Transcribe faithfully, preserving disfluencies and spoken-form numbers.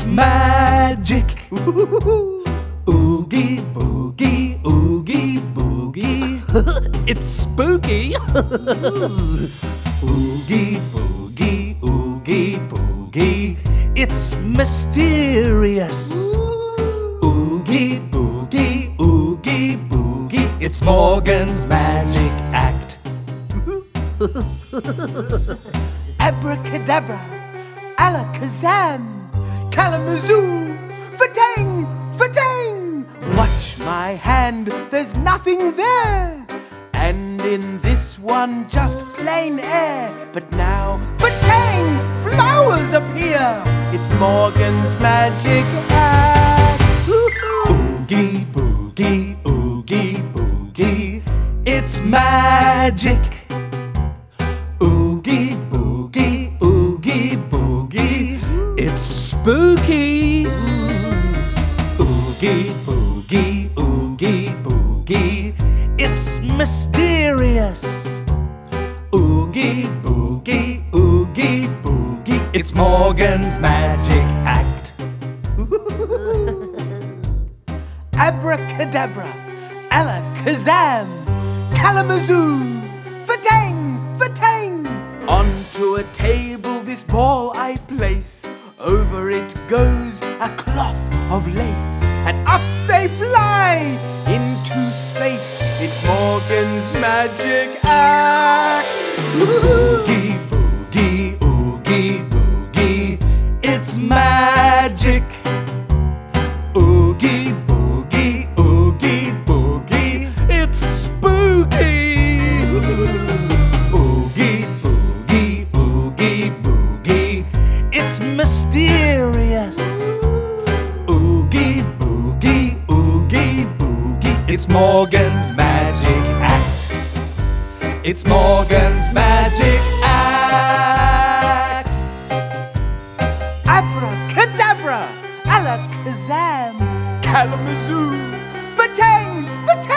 It's magic. Oogie boogie, oogie boogie. It's spooky. Oogie boogie, oogie boogie. It's mysterious. Oogie boogie, oogie boogie. It's Morgan's magic act. Abracadabra, alakazam, kalamazoo, fatang, fatang. Watch my hand, there's nothing there. And in this one, just plain air. But now, fatang, flowers appear. It's Morgan's magic act. Oogie boogie, oogie boogie. It's magic. Oogie boogie, oogie boogie. It's spooky. Oogie boogie, oogie boogie. It's mysterious. Oogie boogie, oogie boogie. It's Morgan's magic act. Abracadabra, alakazam, kalamazoo, fatang, fatang. Onto a table this ball I place. Over it goes a cloth of lace, and up they fly into space. It's Morgan's magic act. Oogie boogie, oogie boogie. It's magic. Oogie boogie, oogie boogie. It's spooky. Oogie boogie, oogie boogie. It's mysterious. Oogie boogie, oogie boogie. It's Morgan's magic act. It's Morgan's magic act. Abracadabra, alakazam, kalamazoo, fatang, fatang.